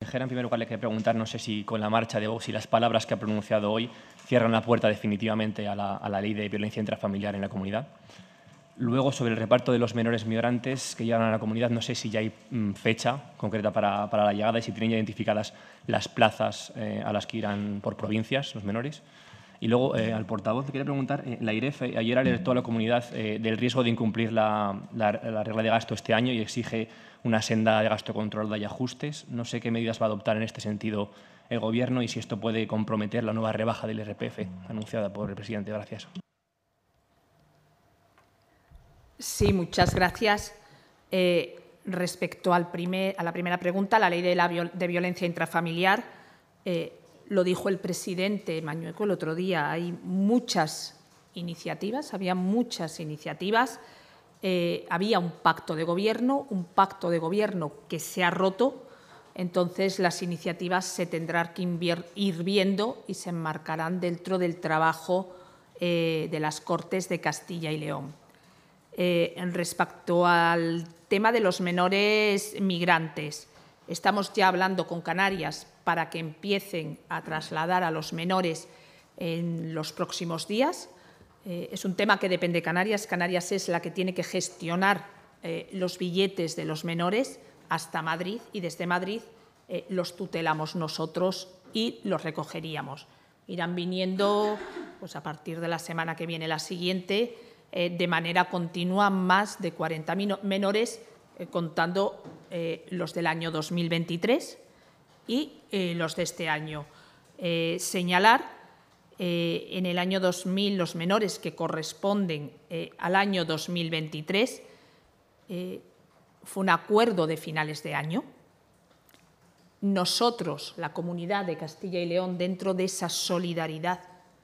consejera, en primer lugar le quería preguntar, no sé si con la marcha de Vox y las palabras que ha pronunciado hoy cierran la puerta definitivamente a la ley de violencia intrafamiliar en la comunidad. Luego, sobre el reparto de los menores migrantes que llegan a la comunidad, no sé si ya hay fecha concreta para la llegada y si tienen ya identificadas las plazas a las que irán por provincias los menores. Y luego, al portavoz, le quería preguntar, la AIREF ayer alertó a la comunidad del riesgo de incumplir la regla de gasto este año y exige una senda de gasto controlada y ajustes. No sé qué medidas va a adoptar en este sentido el Gobierno y si esto puede comprometer la nueva rebaja del IRPF anunciada por el presidente. Gracias. Sí, muchas gracias. Respecto a la primera pregunta, la ley de violencia intrafamiliar, lo dijo el presidente Mañueco el otro día, hay muchas iniciativas, había muchas iniciativas, había un pacto de gobierno que se ha roto, entonces las iniciativas se tendrán que ir viendo y se enmarcarán dentro del trabajo de las Cortes de Castilla y León. En respecto al tema de los menores migrantes, estamos ya hablando con Canarias para que empiecen a trasladar a los menores en los próximos días. Es un tema que depende de Canarias. Canarias es la que tiene que gestionar los billetes de los menores hasta Madrid y desde Madrid los tutelamos nosotros y los recogeríamos. Irán viniendo pues, a partir de la semana que viene, la siguiente, de manera continua más de 40 menores, contando los del año 2023 y los de este año. Señalar, en el año 2000 los menores que corresponden al año 2023 fue un acuerdo de finales de año. Nosotros, la Comunidad de Castilla y León, dentro de esa solidaridad,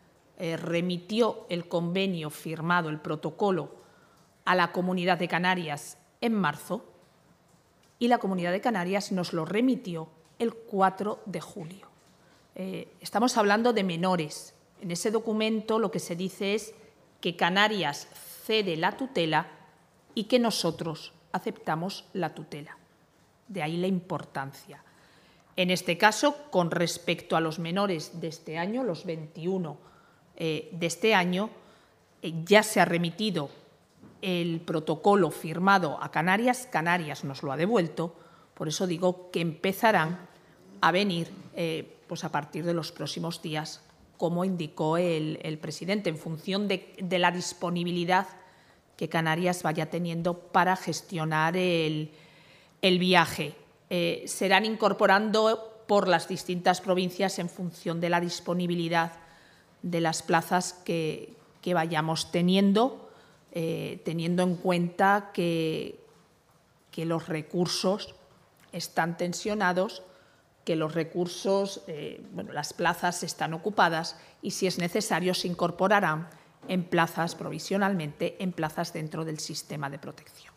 remitió el convenio firmado, el protocolo, a la Comunidad de Canarias en marzo y la Comunidad de Canarias nos lo remitió el 4 de julio. Estamos hablando de menores. En ese documento lo que se dice es que Canarias cede la tutela y que nosotros aceptamos la tutela. De ahí la importancia. En este caso, con respecto a los menores de este año, los 21 de este año, ya se ha remitido el protocolo firmado a Canarias, Canarias nos lo ha devuelto, por eso digo que empezarán a venir pues a partir de los próximos días, como indicó el presidente, en función de la disponibilidad que Canarias vaya teniendo para gestionar el viaje. Serán incorporando por las distintas provincias en función de la disponibilidad de las plazas que vayamos teniendo, teniendo en cuenta que los recursos están tensionados, que los recursos, las plazas están ocupadas y, si es necesario, se incorporarán en plazas provisionalmente, en plazas dentro del sistema de protección.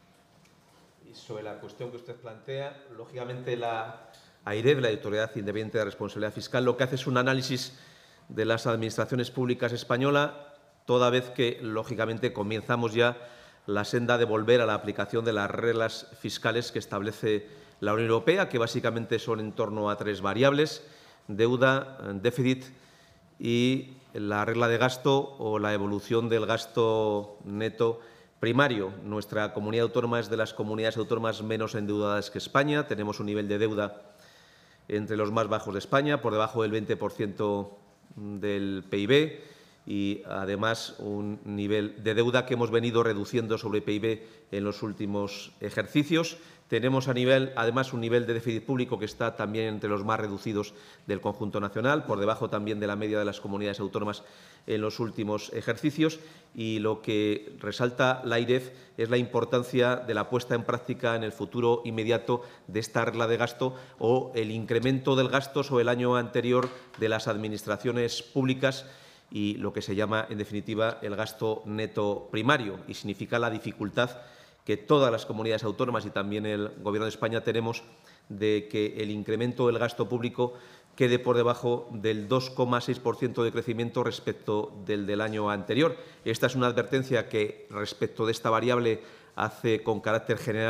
Y sobre la cuestión que usted plantea, lógicamente la AIREF, la Autoridad Independiente de Responsabilidad Fiscal, lo que hace es un análisis de las administraciones públicas españolas, toda vez que, lógicamente, comenzamos ya la senda de volver a la aplicación de las reglas fiscales que establece la Unión Europea, que básicamente son en torno a 3 variables: deuda, déficit y la regla de gasto o la evolución del gasto neto primario. Nuestra comunidad autónoma es de las comunidades autónomas menos endeudadas que España. Tenemos un nivel de deuda entre los más bajos de España, por debajo del 20% del PIB, y además un nivel de deuda que hemos venido reduciendo sobre PIB en los últimos ejercicios. Tenemos además un nivel de déficit público que está también entre los más reducidos del conjunto nacional, por debajo también de la media de las comunidades autónomas en los últimos ejercicios. Y lo que resalta la AIREF es la importancia de la puesta en práctica en el futuro inmediato de esta regla de gasto o el incremento del gasto sobre el año anterior de las administraciones públicas y lo que se llama, en definitiva, el gasto neto primario, y significa la dificultad que todas las comunidades autónomas y también el Gobierno de España tenemos de que el incremento del gasto público quede por debajo del 2,6% de crecimiento respecto del año anterior. Esta es una advertencia que, respecto de esta variable, hace con carácter general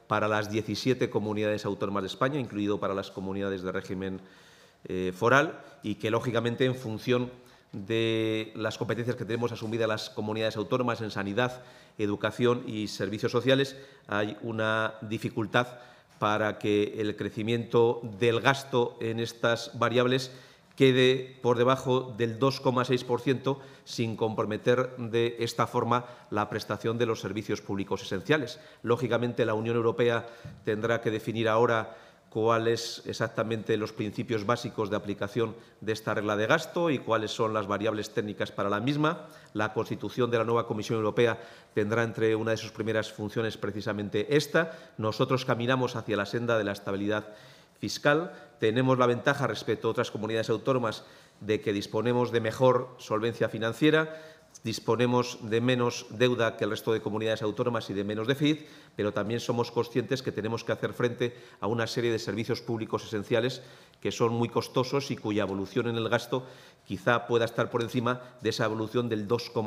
para las 17 comunidades autónomas de España, incluido para las comunidades de régimen foral, y que, lógicamente, en función de las competencias que tenemos asumidas las comunidades autónomas en sanidad, educación y servicios sociales, hay una dificultad para que el crecimiento del gasto en estas variables quede por debajo del 2,6% sin comprometer de esta forma la prestación de los servicios públicos esenciales. Lógicamente, la Unión Europea tendrá que definir ahora cuáles exactamente los principios básicos de aplicación de esta regla de gasto y cuáles son las variables técnicas para la misma. La constitución de la nueva Comisión Europea tendrá entre una de sus primeras funciones precisamente esta. Nosotros caminamos hacia la senda de la estabilidad fiscal. Tenemos la ventaja respecto a otras comunidades autónomas de que disponemos de mejor solvencia financiera, disponemos de menos deuda que el resto de comunidades autónomas y de menos déficit, pero también somos conscientes que tenemos que hacer frente a una serie de servicios públicos esenciales que son muy costosos y cuya evolución en el gasto quizá pueda estar por encima de esa evolución del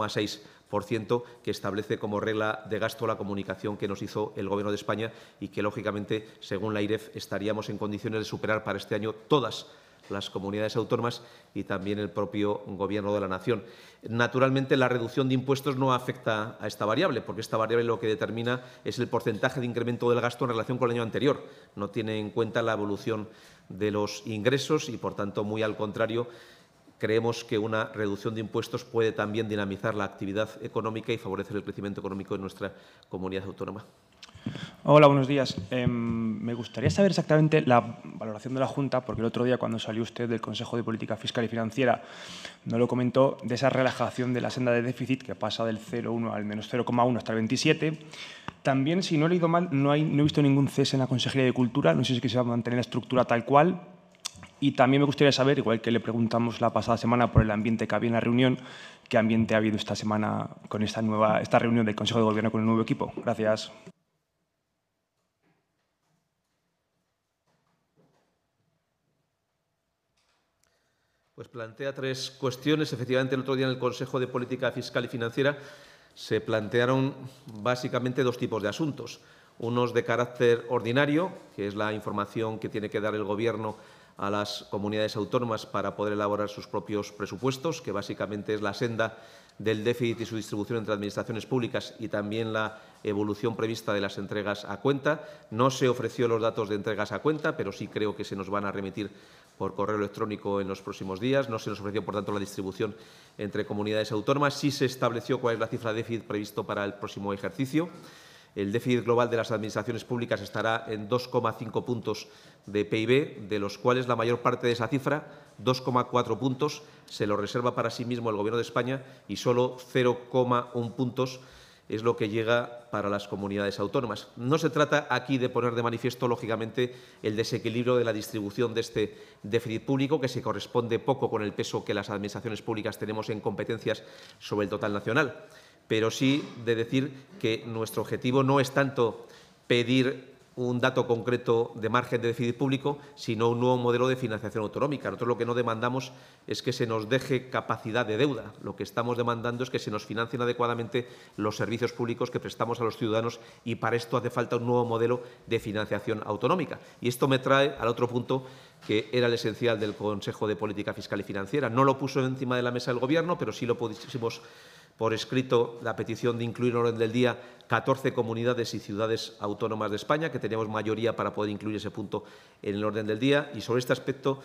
2,6% que establece como regla de gasto la comunicación que nos hizo el Gobierno de España y que, lógicamente, según la IREF, estaríamos en condiciones de superar para este año todas las comunidades autónomas y también el propio Gobierno de la Nación. Naturalmente, la reducción de impuestos no afecta a esta variable, porque esta variable lo que determina es el porcentaje de incremento del gasto en relación con el año anterior. No tiene en cuenta la evolución de los ingresos y, por tanto, muy al contrario, creemos que una reducción de impuestos puede también dinamizar la actividad económica y favorecer el crecimiento económico de nuestra comunidad autónoma. Hola, buenos días. Me gustaría saber exactamente la valoración de la Junta, porque el otro día, cuando salió usted del Consejo de Política Fiscal y Financiera, no lo comentó, de esa relajación de la senda de déficit que pasa del 0,1 al menos 0,1 hasta el 27. También, si no he leído mal, no he visto ningún cese en la Consejería de Cultura. No sé si es que se va a mantener la estructura tal cual. Y también me gustaría saber, igual que le preguntamos la pasada semana por el ambiente que había en la reunión, ¿qué ambiente ha habido esta semana con esta reunión del Consejo de Gobierno con el nuevo equipo? Gracias. Pues plantea tres cuestiones. Efectivamente, el otro día en el Consejo de Política Fiscal y Financiera se plantearon básicamente dos tipos de asuntos. Unos de carácter ordinario, que es la información que tiene que dar el Gobierno a las comunidades autónomas para poder elaborar sus propios presupuestos, que básicamente es la senda del déficit y su distribución entre administraciones públicas y también la evolución prevista de las entregas a cuenta. No se ofreció los datos de entregas a cuenta, pero sí creo que se nos van a remitir por correo electrónico en los próximos días. No se nos ofreció, por tanto, la distribución entre comunidades autónomas. Sí se estableció cuál es la cifra de déficit previsto para el próximo ejercicio. El déficit global de las administraciones públicas estará en 2,5 puntos de PIB, de los cuales la mayor parte de esa cifra, 2,4 puntos, se lo reserva para sí mismo el Gobierno de España y solo 0,1 puntos es lo que llega para las comunidades autónomas. No se trata aquí de poner de manifiesto, lógicamente, el desequilibrio de la distribución de este déficit público, que se corresponde poco con el peso que las administraciones públicas tenemos en competencias sobre el total nacional, pero sí de decir que nuestro objetivo no es tanto pedir un dato concreto de margen de déficit público, sino un nuevo modelo de financiación autonómica. Nosotros lo que no demandamos es que se nos deje capacidad de deuda. Lo que estamos demandando es que se nos financien adecuadamente los servicios públicos que prestamos a los ciudadanos y para esto hace falta un nuevo modelo de financiación autonómica. Y esto me trae al otro punto que era el esencial del Consejo de Política Fiscal y Financiera. No lo puso encima de la mesa el Gobierno, pero sí lo pusimos por escrito la petición de incluir en el orden del día 14 comunidades y ciudades autónomas de España, que teníamos mayoría para poder incluir ese punto en el orden del día. Y sobre este aspecto,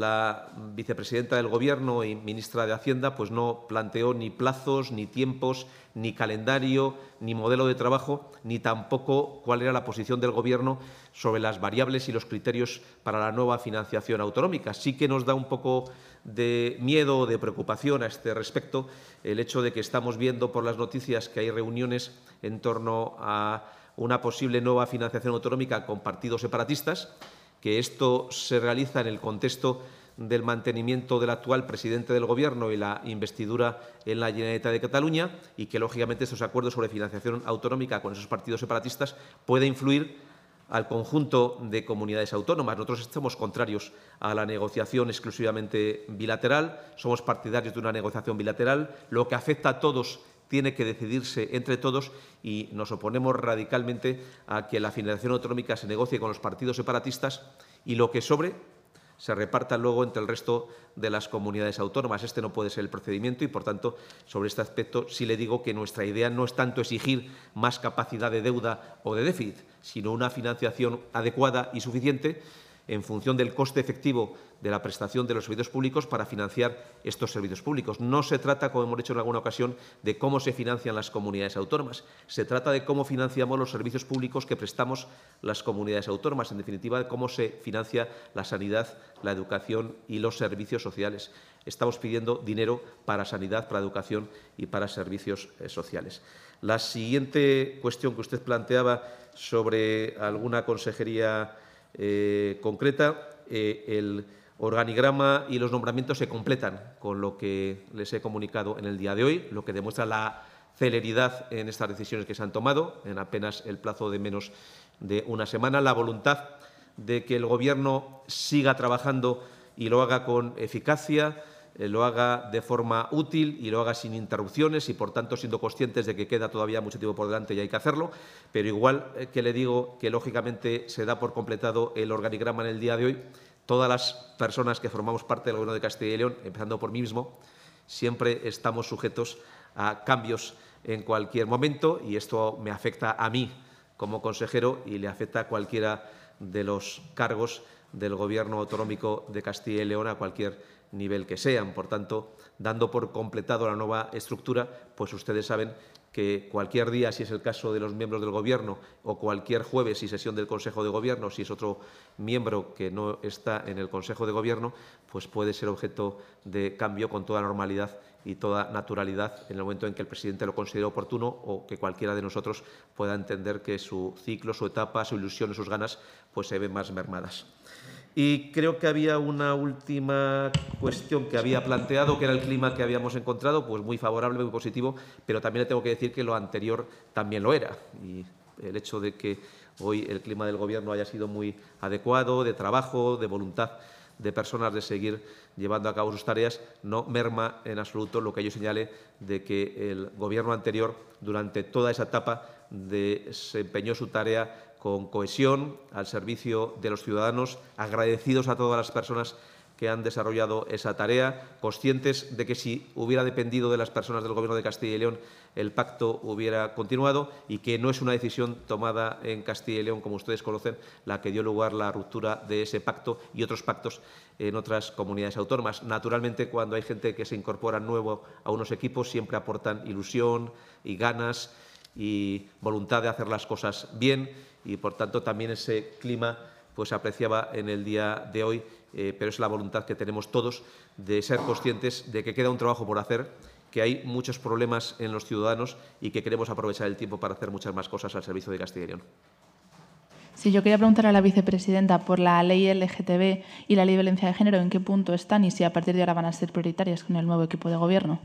la vicepresidenta del Gobierno y ministra de Hacienda pues no planteó ni plazos, ni tiempos, ni calendario, ni modelo de trabajo, ni tampoco cuál era la posición del Gobierno sobre las variables y los criterios para la nueva financiación autonómica. Sí que nos da un poco de miedo o de preocupación a este respecto el hecho de que estamos viendo por las noticias que hay reuniones en torno a una posible nueva financiación autonómica con partidos separatistas, que esto se realiza en el contexto del mantenimiento del actual presidente del Gobierno y la investidura en la Generalitat de Cataluña y que, lógicamente, estos acuerdos sobre financiación autonómica con esos partidos separatistas puede influir al conjunto de comunidades autónomas. Nosotros estamos contrarios a la negociación exclusivamente bilateral, somos partidarios de una negociación bilateral. Lo que afecta a todos tiene que decidirse entre todos y nos oponemos radicalmente a que la financiación autonómica se negocie con los partidos separatistas y lo que sobre se reparta luego entre el resto de las comunidades autónomas. Este no puede ser el procedimiento y, por tanto, sobre este aspecto sí le digo que nuestra idea no es tanto exigir más capacidad de deuda o de déficit, sino una financiación adecuada y suficiente en función del coste efectivo de la prestación de los servicios públicos para financiar estos servicios públicos. No se trata, como hemos dicho en alguna ocasión, de cómo se financian las comunidades autónomas. Se trata de cómo financiamos los servicios públicos que prestamos las comunidades autónomas. En definitiva, de cómo se financia la sanidad, la educación y los servicios sociales. Estamos pidiendo dinero para sanidad, para educación y para servicios sociales. La siguiente cuestión que usted planteaba sobre alguna consejería concreta, el organigrama y los nombramientos se completan con lo que les he comunicado en el día de hoy, lo que demuestra la celeridad en estas decisiones que se han tomado, en apenas el plazo de menos de una semana, la voluntad de que el Gobierno siga trabajando y lo haga con eficacia, lo haga de forma útil y lo haga sin interrupciones y, por tanto, siendo conscientes de que queda todavía mucho tiempo por delante y hay que hacerlo. Pero igual que le digo que, lógicamente, se da por completado el organigrama en el día de hoy, todas las personas que formamos parte del Gobierno de Castilla y León, empezando por mí mismo, siempre estamos sujetos a cambios en cualquier momento y esto me afecta a mí como consejero y le afecta a cualquiera de los cargos del Gobierno autonómico de Castilla y León a cualquier nivel que sean. Por tanto, dando por completado la nueva estructura, pues ustedes saben que cualquier día, si es el caso de los miembros del Gobierno, o cualquier jueves, si sesión del Consejo de Gobierno, si es otro miembro que no está en el Consejo de Gobierno, pues puede ser objeto de cambio con toda normalidad y toda naturalidad en el momento en que el presidente lo considere oportuno o que cualquiera de nosotros pueda entender que su ciclo, su etapa, su ilusión y sus ganas pues se ven más mermadas. Y creo que había una última cuestión que había planteado, que era el clima que habíamos encontrado, pues muy favorable, muy positivo, pero también le tengo que decir que lo anterior también lo era. Y el hecho de que hoy el clima del Gobierno haya sido muy adecuado, de trabajo, de voluntad de personas de seguir llevando a cabo sus tareas, no merma en absoluto lo que yo señale de que el Gobierno anterior, durante toda esa etapa, desempeñó su tarea con cohesión, al servicio de los ciudadanos, agradecidos a todas las personas que han desarrollado esa tarea, conscientes de que si hubiera dependido de las personas del Gobierno de Castilla y León, el pacto hubiera continuado y que no es una decisión tomada en Castilla y León, como ustedes conocen, la que dio lugar a la ruptura de ese pacto y otros pactos en otras comunidades autónomas. Naturalmente, cuando hay gente que se incorpora nuevo a unos equipos, siempre aportan ilusión y ganas y voluntad de hacer las cosas bien y, por tanto, también ese clima pues se apreciaba en el día de hoy, pero es la voluntad que tenemos todos de ser conscientes de que queda un trabajo por hacer, que hay muchos problemas en los ciudadanos y que queremos aprovechar el tiempo para hacer muchas más cosas al servicio de Castilla y León. Sí, yo quería preguntar a la vicepresidenta por la ley LGTB y la ley de violencia de género, ¿en qué punto están y si a partir de ahora van a ser prioritarias con el nuevo equipo de Gobierno?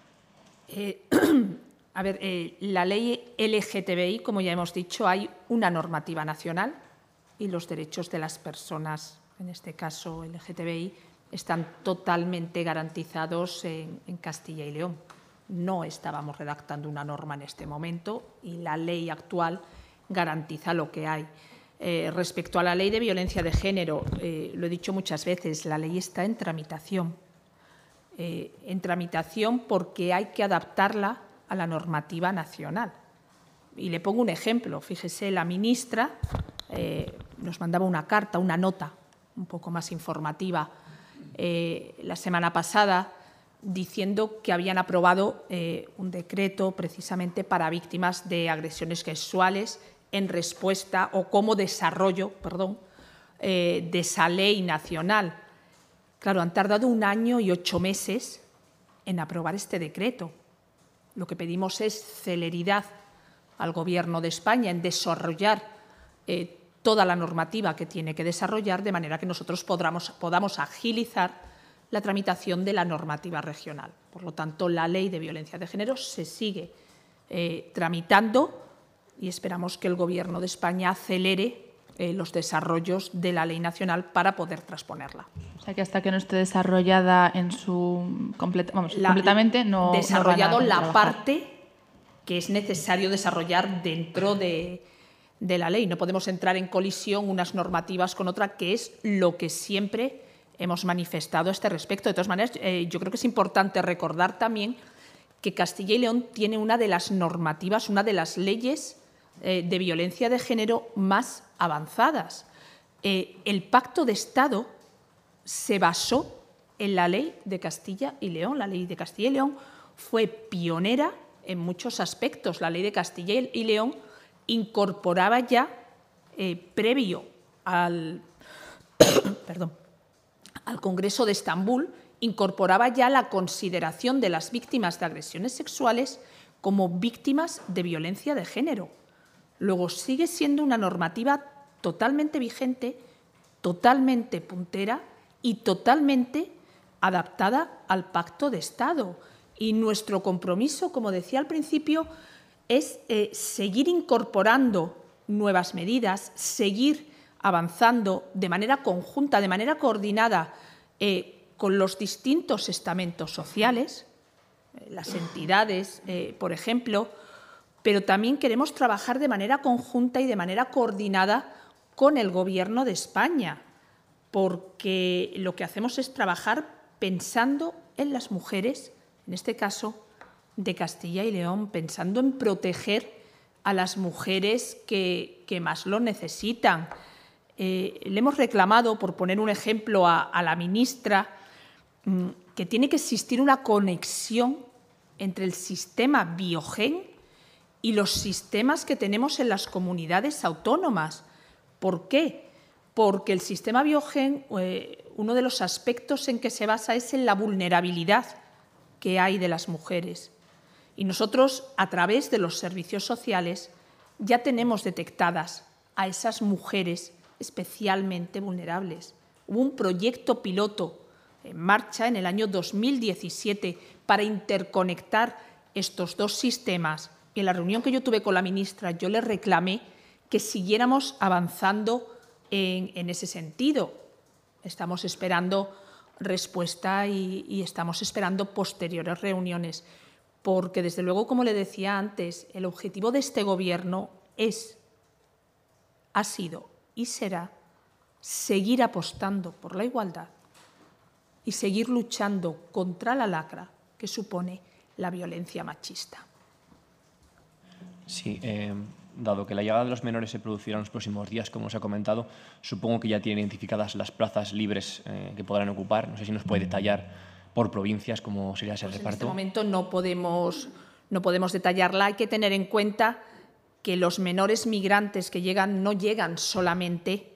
A ver, la ley LGTBI, como ya hemos dicho, hay una normativa nacional y los derechos de las personas, en este caso LGTBI, están totalmente garantizados en Castilla y León. No estábamos redactando una norma en este momento y la ley actual garantiza lo que hay. Respecto a la ley de violencia de género, lo he dicho muchas veces, la ley está en tramitación. En tramitación porque hay que adaptarla a la normativa nacional. Y le pongo un ejemplo. Fíjese, la ministra nos mandaba una carta, una nota un poco más informativa la semana pasada diciendo que habían aprobado un decreto precisamente para víctimas de agresiones sexuales en respuesta o como desarrollo, de esa ley nacional. Claro, han tardado 1 año y 8 meses en aprobar este decreto. Lo que pedimos es celeridad al Gobierno de España en desarrollar toda la normativa que tiene que desarrollar, de manera que nosotros podamos agilizar la tramitación de la normativa regional. Por lo tanto, la ley de violencia de género se sigue tramitando y esperamos que el Gobierno de España acelere los desarrollos de la ley nacional para poder transponerla. O sea, que hasta que no esté desarrollada en su completamente no desarrollado van a la trabajar. parte que es necesario desarrollar dentro de la ley. No podemos entrar en colisión unas normativas con otras, que es lo que siempre hemos manifestado a este respecto. De todas maneras, yo creo que es importante recordar también que Castilla y León tiene una de las normativas, una de las leyes de violencia de género más avanzadas. El Pacto de Estado se basó en la Ley de Castilla y León. La Ley de Castilla y León fue pionera en muchos aspectos. La Ley de Castilla y León incorporaba ya, previo al Congreso de Estambul, incorporaba ya la consideración de las víctimas de agresiones sexuales como víctimas de violencia de género. Luego, sigue siendo una normativa totalmente vigente, totalmente puntera y totalmente adaptada al Pacto de Estado. Y nuestro compromiso, como decía al principio, es seguir incorporando nuevas medidas, seguir avanzando de manera conjunta, de manera coordinada con los distintos estamentos sociales, las entidades, por ejemplo, pero también queremos trabajar de manera conjunta y de manera coordinada con el Gobierno de España, porque lo que hacemos es trabajar pensando en las mujeres, en este caso de Castilla y León, pensando en proteger a las mujeres que más lo necesitan. Le hemos reclamado, por poner un ejemplo, a la ministra, que tiene que existir una conexión entre el sistema Biogen y los sistemas que tenemos en las comunidades autónomas. ¿Por qué? Porque el sistema Biogen, uno de los aspectos en que se basa es en la vulnerabilidad que hay de las mujeres. Y nosotros, a través de los servicios sociales, ya tenemos detectadas a esas mujeres especialmente vulnerables. Hubo un proyecto piloto en marcha en el año 2017 para interconectar estos dos sistemas. Y en la reunión que yo tuve con la ministra, yo le reclamé que siguiéramos avanzando en ese sentido. Estamos esperando respuesta y estamos esperando posteriores reuniones, porque, desde luego, como le decía antes, el objetivo de este Gobierno ha sido y será seguir apostando por la igualdad y seguir luchando contra la lacra que supone la violencia machista. Sí, dado que la llegada de los menores se producirá en los próximos días, como nos ha comentado, supongo que ya tiene identificadas las plazas libres que podrán ocupar. No sé si nos puede detallar por provincias cómo sería ese reparto. En este momento no podemos detallarla. Hay que tener en cuenta que los menores migrantes que llegan no llegan solamente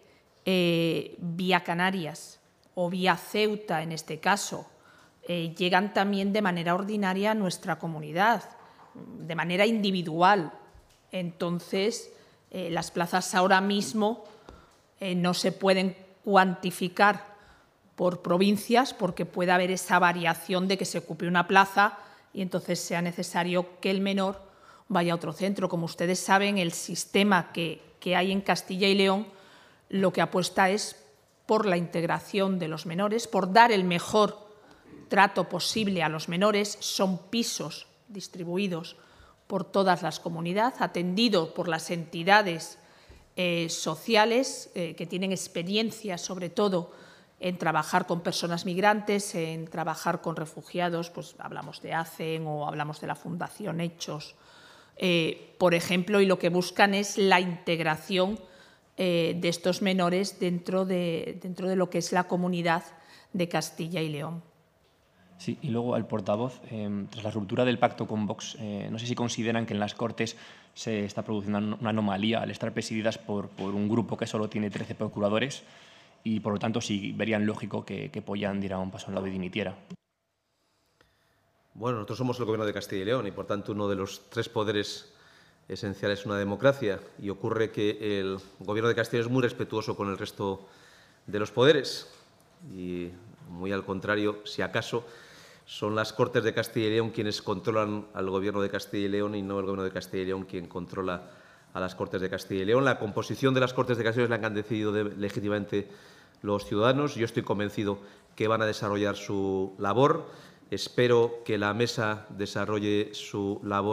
vía Canarias o vía Ceuta, en este caso. Llegan también de manera ordinaria a nuestra comunidad, de manera individual. Entonces, las plazas ahora mismo no se pueden cuantificar por provincias, porque puede haber esa variación de que se ocupe una plaza y entonces sea necesario que el menor vaya a otro centro. Como ustedes saben, el sistema que hay en Castilla y León lo que apuesta es por la integración de los menores, por dar el mejor trato posible a los menores. Son pisos distribuidos por todas las comunidades, atendidos por las entidades sociales que tienen experiencia, sobre todo, en trabajar con personas migrantes, en trabajar con refugiados. Pues hablamos de ACEN o hablamos de la Fundación Hechos, por ejemplo, y lo que buscan es la integración de estos menores dentro de lo que es la comunidad de Castilla y León. Sí, y luego al portavoz, tras la ruptura del pacto con Vox, no sé si consideran que en las Cortes se está produciendo una anomalía al estar presididas por un grupo que solo tiene 13 procuradores y, por lo tanto, si verían lógico que Pollán diera un paso a un lado y dimitiera. Bueno, nosotros somos el Gobierno de Castilla y León y, por tanto, uno de los tres poderes esenciales es una democracia, y ocurre que el Gobierno de Castilla y León es muy respetuoso con el resto de los poderes y, muy al contrario, si acaso, son las Cortes de Castilla y León quienes controlan al Gobierno de Castilla y León y no el Gobierno de Castilla y León quien controla a las Cortes de Castilla y León. La composición de las Cortes de Castilla y León es la que han decidido legítimamente los ciudadanos. Yo estoy convencido que van a desarrollar su labor. Espero que la mesa desarrolle su labor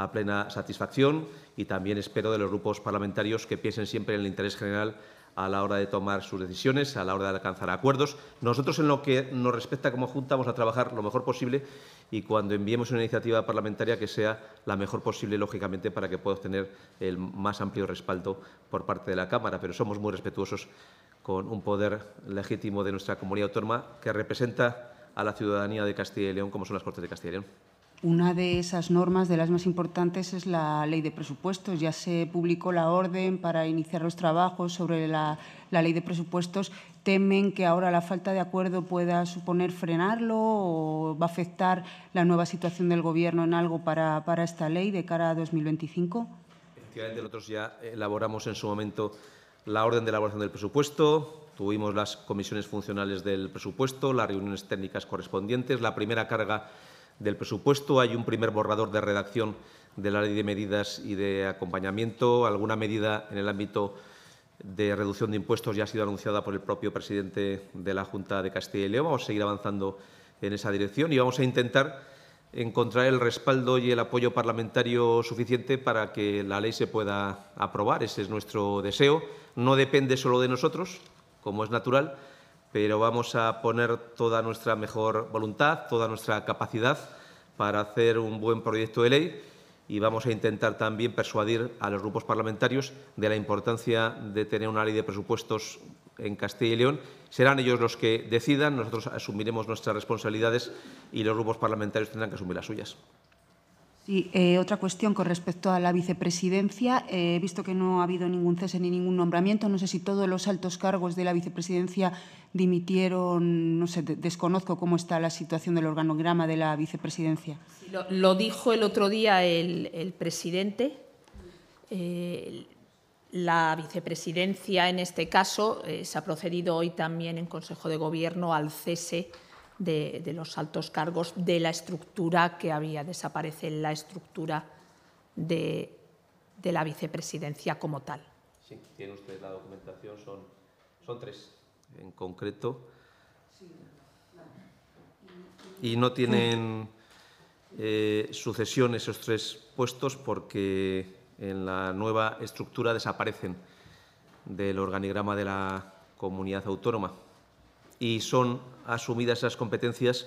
a plena satisfacción y también espero de los grupos parlamentarios que piensen siempre en el interés general a la hora de tomar sus decisiones, a la hora de alcanzar acuerdos. Nosotros, en lo que nos respecta como Junta, vamos a trabajar lo mejor posible y cuando enviemos una iniciativa parlamentaria que sea la mejor posible, lógicamente, para que pueda obtener el más amplio respaldo por parte de la Cámara. Pero somos muy respetuosos con un poder legítimo de nuestra comunidad autónoma que representa a la ciudadanía de Castilla y León, como son las Cortes de Castilla y León. Una de esas normas, de las más importantes, es la Ley de Presupuestos. Ya se publicó la orden para iniciar los trabajos sobre la Ley de Presupuestos. ¿Temen que ahora la falta de acuerdo pueda suponer frenarlo o va a afectar la nueva situación del Gobierno en algo para esta ley de cara a 2025? Efectivamente, nosotros ya elaboramos en su momento la orden de elaboración del presupuesto, tuvimos las comisiones funcionales del presupuesto, las reuniones técnicas correspondientes, la primera carga del presupuesto, hay un primer borrador de redacción de la Ley de Medidas y de Acompañamiento, alguna medida en el ámbito de reducción de impuestos ya ha sido anunciada por el propio presidente de la Junta de Castilla y León. Vamos a seguir avanzando en esa dirección y vamos a intentar encontrar el respaldo y el apoyo parlamentario suficiente para que la ley se pueda aprobar. Ese es nuestro deseo. No depende solo de nosotros, como es natural, pero vamos a poner toda nuestra mejor voluntad, toda nuestra capacidad para hacer un buen proyecto de ley y vamos a intentar también persuadir a los grupos parlamentarios de la importancia de tener una ley de presupuestos en Castilla y León. Serán ellos los que decidan, nosotros asumiremos nuestras responsabilidades y los grupos parlamentarios tendrán que asumir las suyas. Sí, otra cuestión con respecto a la vicepresidencia. He visto que no ha habido ningún cese ni ningún nombramiento. No sé si todos los altos cargos de la vicepresidencia dimitieron. No sé, desconozco cómo está la situación del organograma de la vicepresidencia. Sí, lo dijo el otro día el presidente. La vicepresidencia, en este caso, se ha procedido hoy también en Consejo de Gobierno al cese de los altos cargos de la estructura que había. Desaparece la estructura de la vicepresidencia como tal. Sí, tiene usted la documentación, son tres en concreto. Y no tienen sucesión esos tres puestos porque en la nueva estructura desaparecen del organigrama de la comunidad autónoma y son asumidas esas competencias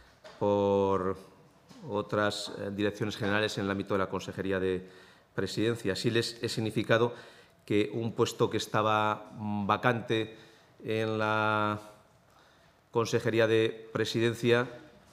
por otras direcciones generales en el ámbito de la Consejería de Presidencia. Así les he significado que un puesto que estaba vacante en la Consejería de Presidencia,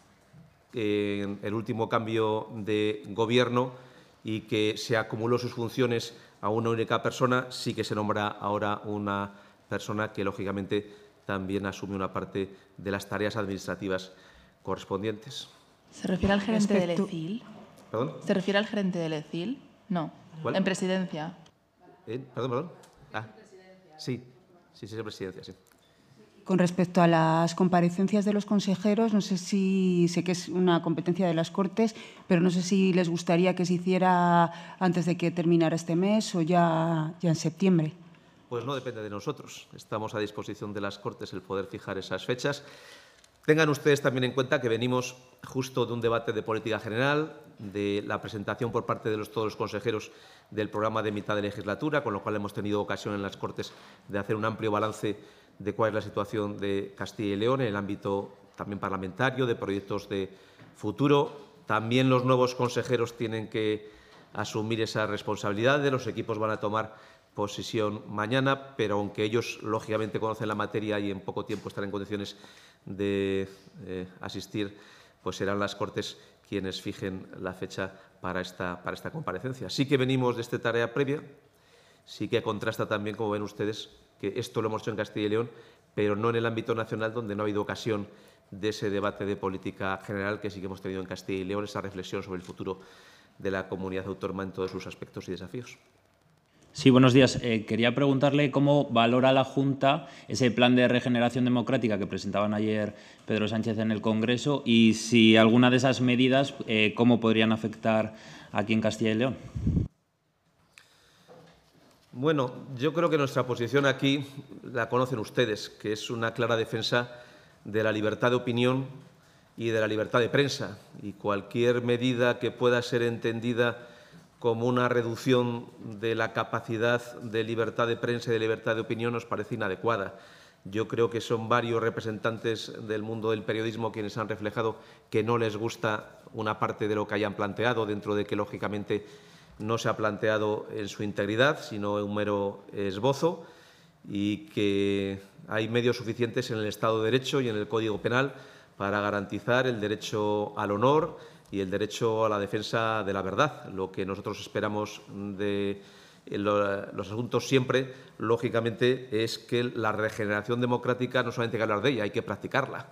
en el último cambio de Gobierno y que se acumuló sus funciones a una única persona, sí que se nombra ahora una persona que, lógicamente, también asume una parte de las tareas administrativas correspondientes. ¿Se refiere al gerente del ECIL? ¿Perdón? ¿Se refiere al gerente del ECIL? No. ¿Cuál? En presidencia. Perdón. Ah, sí, en presidencia, sí. Con respecto a las comparecencias de los consejeros, no sé si sé que es una competencia de las Cortes, pero no sé si les gustaría que se hiciera antes de que terminara este mes o ya en septiembre. Pues no depende de nosotros. Estamos a disposición de las Cortes el poder fijar esas fechas. Tengan ustedes también en cuenta que venimos justo de un debate de política general, de la presentación por parte de todos los consejeros del programa de mitad de legislatura, con lo cual hemos tenido ocasión en las Cortes de hacer un amplio balance de cuál es la situación de Castilla y León en el ámbito también parlamentario, de proyectos de futuro. También los nuevos consejeros tienen que asumir esa responsabilidad. Los equipos van a tomar posesión mañana, pero aunque ellos, lógicamente, conocen la materia y en poco tiempo estarán en condiciones de asistir, pues serán las Cortes quienes fijen la fecha para esta comparecencia. Sí que venimos de esta tarea previa, sí que contrasta también, como ven ustedes, que esto lo hemos hecho en Castilla y León, pero no en el ámbito nacional, donde no ha habido ocasión de ese debate de política general que sí que hemos tenido en Castilla y León, esa reflexión sobre el futuro de la comunidad autónoma en todos sus aspectos y desafíos. Sí, buenos días. Quería preguntarle cómo valora la Junta ese plan de regeneración democrática que presentaban ayer Pedro Sánchez en el Congreso y si alguna de esas medidas, cómo podrían afectar aquí en Castilla y León. Bueno, yo creo que nuestra posición aquí la conocen ustedes, que es una clara defensa de la libertad de opinión y de la libertad de prensa. Y cualquier medida que pueda ser entendida como una reducción de la capacidad de libertad de prensa y de libertad de opinión nos parece inadecuada. Yo creo que son varios representantes del mundo del periodismo quienes han reflejado que no les gusta una parte de lo que hayan planteado, dentro de que, lógicamente, no se ha planteado en su integridad, sino un mero esbozo, y que hay medios suficientes en el Estado de Derecho y en el Código Penal para garantizar el derecho al honor y el derecho a la defensa de la verdad. Lo que nosotros esperamos de los asuntos siempre, lógicamente, es que la regeneración democrática no solamente hay que hablar de ella, hay que practicarla.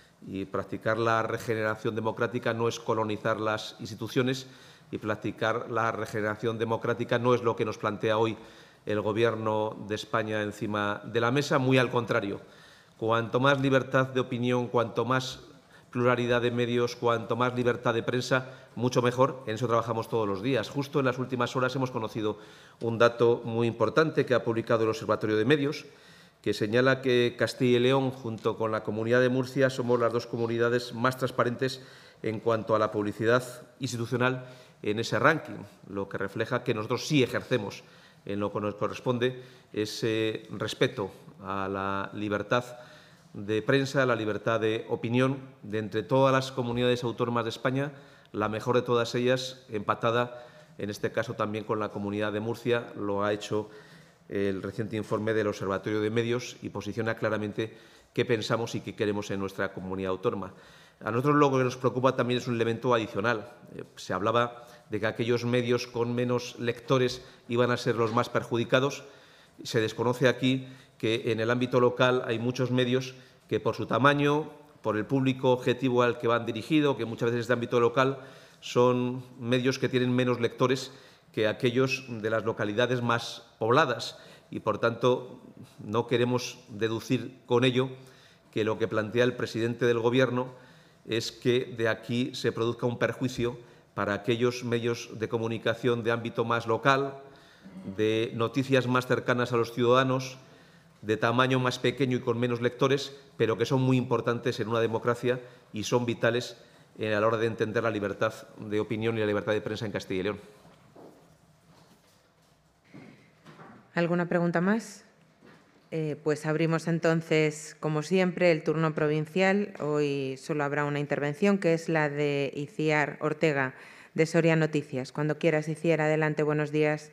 Y practicar la regeneración democrática no es colonizar las instituciones, y practicar la regeneración democrática no es lo que nos plantea hoy el Gobierno de España encima de la mesa, muy al contrario. Cuanto más libertad de opinión, cuanto más pluralidad de medios, cuanto más libertad de prensa, mucho mejor. En eso trabajamos todos los días. Justo en las últimas horas hemos conocido un dato muy importante que ha publicado el Observatorio de Medios, que señala que Castilla y León, junto con la Comunidad de Murcia, somos las dos comunidades más transparentes en cuanto a la publicidad institucional en ese ranking, lo que refleja que nosotros sí ejercemos en lo que nos corresponde ese respeto a la libertad de prensa, a la libertad de opinión de entre todas las comunidades autónomas de España, la mejor de todas ellas, empatada en este caso también con la Comunidad de Murcia. Lo ha hecho el reciente informe del Observatorio de Medios y posiciona claramente qué pensamos y qué queremos en nuestra comunidad autónoma. A nosotros lo que nos preocupa también es un elemento adicional. Se hablaba de que aquellos medios con menos lectores iban a ser los más perjudicados. Se desconoce aquí que en el ámbito local hay muchos medios que, por su tamaño, por el público objetivo al que van dirigidos, que muchas veces es de ámbito local, son medios que tienen menos lectores que aquellos de las localidades más pobladas. Y, por tanto, no queremos deducir con ello que lo que plantea el presidente del Gobierno es que de aquí se produzca un perjuicio para aquellos medios de comunicación de ámbito más local, de noticias más cercanas a los ciudadanos, de tamaño más pequeño y con menos lectores, pero que son muy importantes en una democracia y son vitales a la hora de entender la libertad de opinión y la libertad de prensa en Castilla y León. ¿Alguna pregunta más? Pues abrimos entonces, como siempre, el turno provincial. Hoy solo habrá una intervención, que es la de Iciar Ortega, de Soria Noticias. Cuando quieras, Iciar, adelante. Buenos días.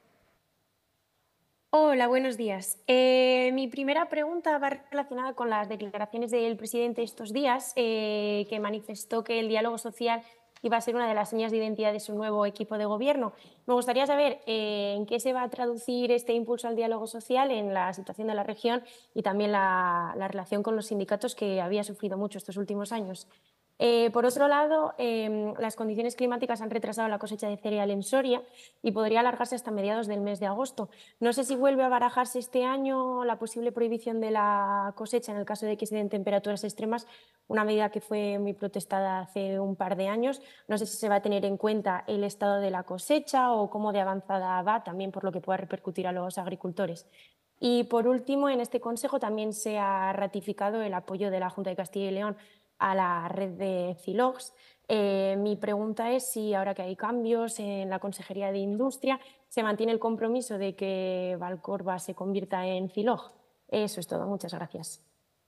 Hola, buenos días. Mi primera pregunta va relacionada con las declaraciones del presidente estos días, que manifestó que el diálogo social iba a ser una de las señas de identidad de su nuevo equipo de gobierno. Me gustaría saber en qué se va a traducir este impulso al diálogo social en la situación de la región y también la relación con los sindicatos, que había sufrido mucho estos últimos años. Por otro lado, las condiciones climáticas han retrasado la cosecha de cereal en Soria y podría alargarse hasta mediados del mes de agosto. No sé si vuelve a barajarse este año la posible prohibición de la cosecha en el caso de que se den temperaturas extremas, una medida que fue muy protestada hace un par de años. No sé si se va a tener en cuenta el estado de la cosecha o cómo de avanzada va, también por lo que pueda repercutir a los agricultores. Y, por último, en este Consejo también se ha ratificado el apoyo de la Junta de Castilla y León a la red de Cilogs. Mi pregunta es si, ahora que hay cambios en la Consejería de Industria, se mantiene el compromiso de que Valcorba se convierta en Cilog. Eso es todo. Muchas gracias.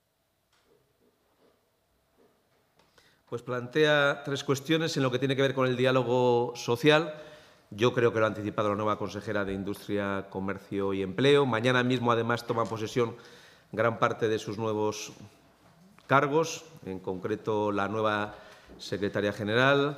Pues plantea tres cuestiones en lo que tiene que ver con el diálogo social. Yo creo que lo ha anticipado la nueva consejera de Industria, Comercio y Empleo. Mañana mismo, además, toma posesión gran parte de sus nuevos cargos, en concreto la nueva secretaria general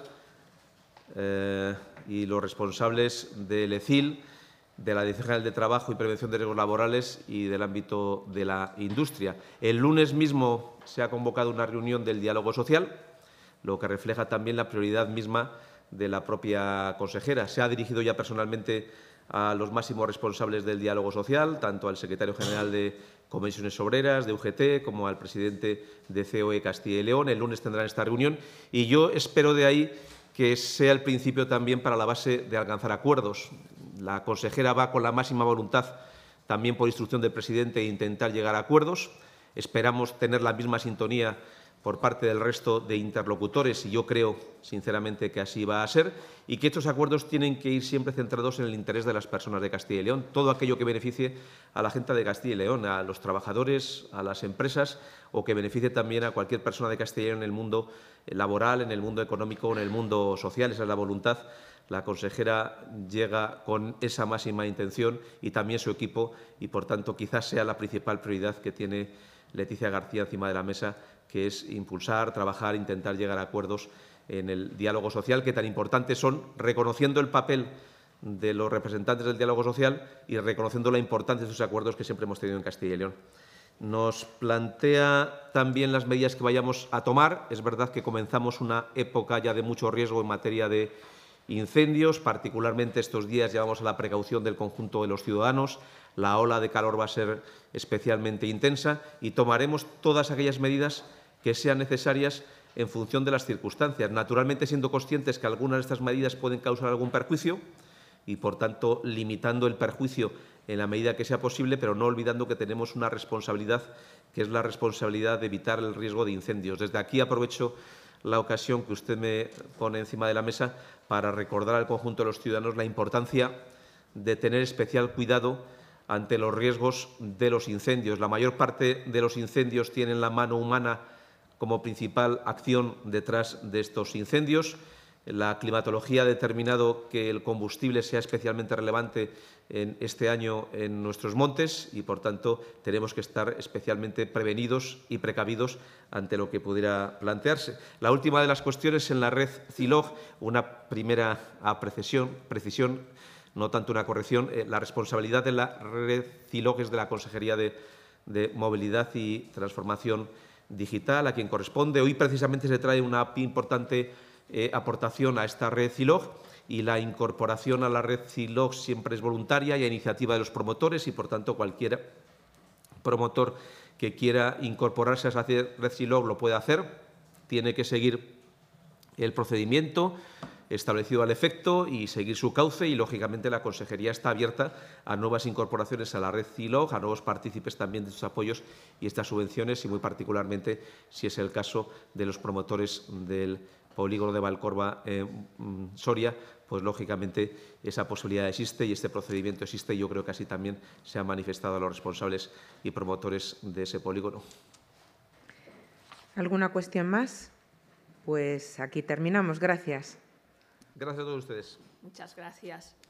y los responsables del ECIL, de la Dirección General de Trabajo y Prevención de Riesgos Laborales y del ámbito de la industria. El lunes mismo se ha convocado una reunión del diálogo social, lo que refleja también la prioridad misma de la propia consejera. Se ha dirigido ya personalmente a los máximos responsables del diálogo social, tanto al secretario general de Comisiones Obreras, de UGT, como al presidente de COE Castilla y León. El lunes tendrán esta reunión y yo espero de ahí que sea el principio también para la base de alcanzar acuerdos. La consejera va con la máxima voluntad, también por instrucción del presidente, de intentar llegar a acuerdos. Esperamos tener la misma sintonía por parte del resto de interlocutores, y yo creo sinceramente que así va a ser, y que estos acuerdos tienen que ir siempre centrados en el interés de las personas de Castilla y León, todo aquello que beneficie a la gente de Castilla y León, a los trabajadores, a las empresas, o que beneficie también a cualquier persona de Castilla y León en el mundo laboral, en el mundo económico, en el mundo social. Esa es la voluntad. La consejera llega con esa máxima intención y también su equipo, y por tanto quizás sea la principal prioridad que tiene Leticia García encima de la mesa, que es impulsar, trabajar, intentar llegar a acuerdos en el diálogo social, que tan importantes son, reconociendo el papel de los representantes del diálogo social y reconociendo la importancia de esos acuerdos que siempre hemos tenido en Castilla y León. Nos plantea también las medidas que vayamos a tomar. Es verdad que comenzamos una época ya de mucho riesgo en materia de incendios, particularmente estos días llevamos a la precaución del conjunto de los ciudadanos. La ola de calor va a ser especialmente intensa y tomaremos todas aquellas medidas que sean necesarias en función de las circunstancias, naturalmente siendo conscientes que algunas de estas medidas pueden causar algún perjuicio y, por tanto, limitando el perjuicio en la medida que sea posible, pero no olvidando que tenemos una responsabilidad, que es la responsabilidad de evitar el riesgo de incendios. Desde aquí aprovecho la ocasión que usted me pone encima de la mesa para recordar al conjunto de los ciudadanos la importancia de tener especial cuidado ante los riesgos de los incendios. La mayor parte de los incendios tienen la mano humana como principal acción detrás de estos incendios. La climatología ha determinado que el combustible sea especialmente relevante en este año en nuestros montes y, por tanto, tenemos que estar especialmente prevenidos y precavidos ante lo que pudiera plantearse. La última de las cuestiones en la red CILOG, una primera precisión, no tanto una corrección. La responsabilidad de la red CILOG es de la Consejería de Movilidad y Transformación Digital, a quien corresponde. Hoy, precisamente, se trae una importante aportación a esta red CILOG, y la incorporación a la red CILOG siempre es voluntaria y a iniciativa de los promotores, y, por tanto, cualquier promotor que quiera incorporarse a esa red CILOG lo puede hacer. Tiene que seguir el procedimiento establecido al efecto y seguir su cauce, y, lógicamente, la Consejería está abierta a nuevas incorporaciones a la red CILOG, a nuevos partícipes también de estos apoyos y estas subvenciones, y muy particularmente si es el caso de los promotores del polígono de Valcorba, Soria, pues lógicamente esa posibilidad existe y este procedimiento existe, y yo creo que así también se han manifestado a los responsables y promotores de ese polígono. ¿Alguna cuestión más? Pues aquí terminamos. Gracias. Gracias a todos ustedes. Muchas gracias.